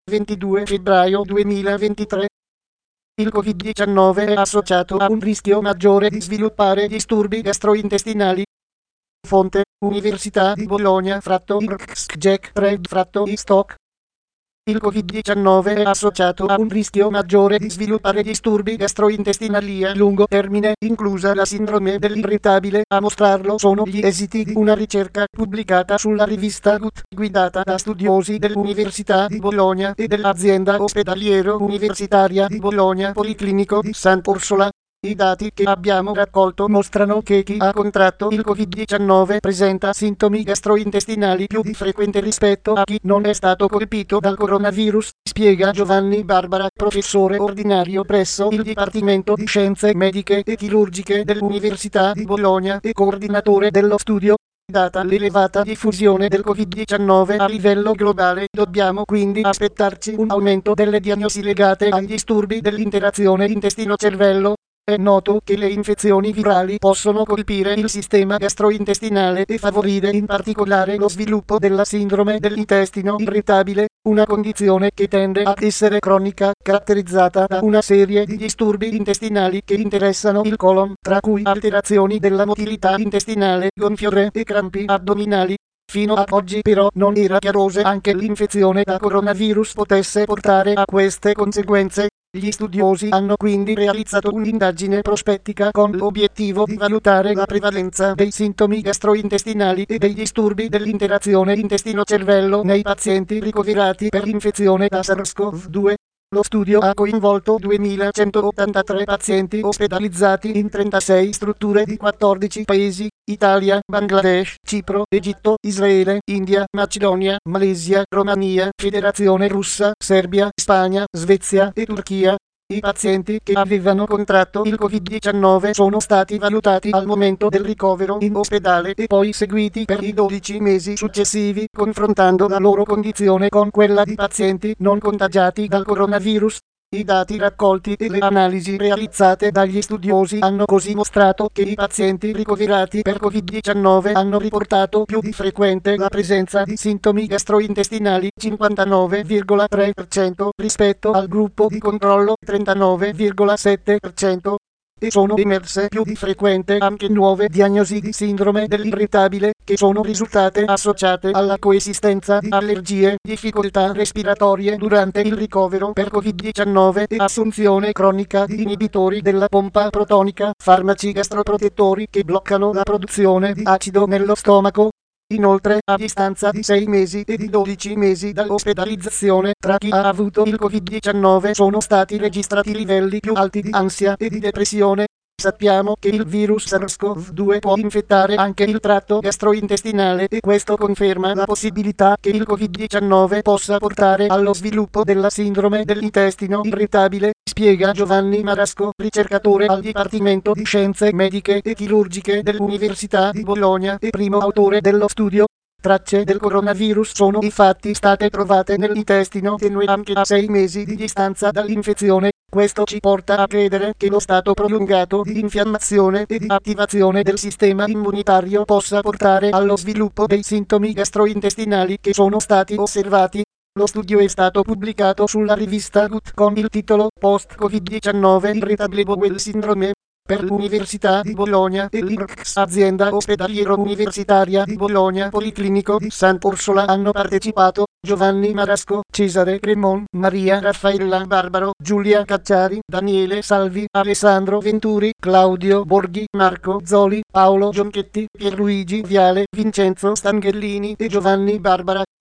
22 febbraio 2023. Il Covid-19 è associato a un rischio maggiore di sviluppare disturbi gastrointestinali. Fonte: Università di Bologna Jack Stock. Il Covid-19 è associato a un rischio maggiore di sviluppare disturbi gastrointestinali a lungo termine, inclusa la sindrome dell'irritabile. A mostrarlo sono gli esiti di una ricerca pubblicata sulla rivista Gut, guidata da studiosi dell'Università di Bologna e dell'azienda ospedaliero universitaria di Bologna Policlinico di Sant'Orsola. I dati che abbiamo raccolto mostrano che chi ha contratto il Covid-19 presenta sintomi gastrointestinali più di frequente rispetto a chi non è stato colpito dal coronavirus, spiega Giovanni Barbara, professore ordinario presso il Dipartimento di Scienze Mediche e Chirurgiche dell'Università di Bologna e coordinatore dello studio. Data l'elevata diffusione del Covid-19 a livello globale, dobbiamo quindi aspettarci un aumento delle diagnosi legate ai disturbi dell'interazione intestino-cervello. È noto che le infezioni virali possono colpire il sistema gastrointestinale e favorire in particolare lo sviluppo della sindrome dell'intestino irritabile, una condizione che tende ad essere cronica, caratterizzata da una serie di disturbi intestinali che interessano il colon, tra cui alterazioni della motilità intestinale, gonfiore e crampi addominali. Fino ad oggi però non era chiaro se anche l'infezione da coronavirus potesse portare a queste conseguenze. Gli studiosi hanno quindi realizzato un'indagine prospettica con l'obiettivo di valutare la prevalenza dei sintomi gastrointestinali e dei disturbi dell'interazione intestino-cervello nei pazienti ricoverati per infezione da SARS-CoV-2. Lo studio ha coinvolto 2183 pazienti ospedalizzati in 36 strutture di 14 paesi: Italia, Bangladesh, Cipro, Egitto, Israele, India, Macedonia, Malesia, Romania, Federazione Russa, Serbia, Spagna, Svezia e Turchia. I pazienti che avevano contratto il Covid-19 sono stati valutati al momento del ricovero in ospedale e poi seguiti per i 12 mesi successivi, confrontando la loro condizione con quella di pazienti non contagiati dal coronavirus. I dati raccolti e le analisi realizzate dagli studiosi hanno così mostrato che i pazienti ricoverati per Covid-19 hanno riportato più di frequente la presenza di sintomi gastrointestinali, 59,3%, rispetto al gruppo di controllo, 39,7%. E sono emerse più di frequente anche nuove diagnosi di sindrome dell'irritabile, che sono risultate associate alla coesistenza di allergie, difficoltà respiratorie durante il ricovero per Covid-19 e assunzione cronica di inibitori della pompa protonica, farmaci gastroprotettori che bloccano la produzione di acido nello stomaco. Inoltre, a distanza di 6 mesi e di 12 mesi dall'ospedalizzazione, tra chi ha avuto il Covid-19 sono stati registrati livelli più alti di ansia e di depressione. Sappiamo che il virus SARS-CoV-2 può infettare anche il tratto gastrointestinale e questo conferma la possibilità che il Covid-19 possa portare allo sviluppo della sindrome dell'intestino irritabile, spiega Giovanni Marasco, ricercatore al Dipartimento di Scienze Mediche e Chirurgiche dell'Università di Bologna e primo autore dello studio. Tracce del coronavirus sono infatti state trovate nell'intestino tenue anche a 6 mesi di distanza dall'infezione. Questo ci porta a credere che lo stato prolungato di infiammazione e di attivazione del sistema immunitario possa portare allo sviluppo dei sintomi gastrointestinali che sono stati osservati. Lo studio è stato pubblicato sulla rivista Gut con il titolo Post-Covid-19 Irritable Bowel Syndrome. Per l'Università di Bologna e l'IRCS, azienda ospedaliero universitaria di Bologna Policlinico di Sant'Orsola, hanno partecipato Giovanni Marasco, Cesare Cremon, Maria Raffaella Barbaro, Giulia Cacciari, Daniele Salvi, Alessandro Venturi, Claudio Borghi, Marco Zoli, Paolo Gionchetti, Pierluigi Viale, Vincenzo Stanghellini e Giovanni Barbara.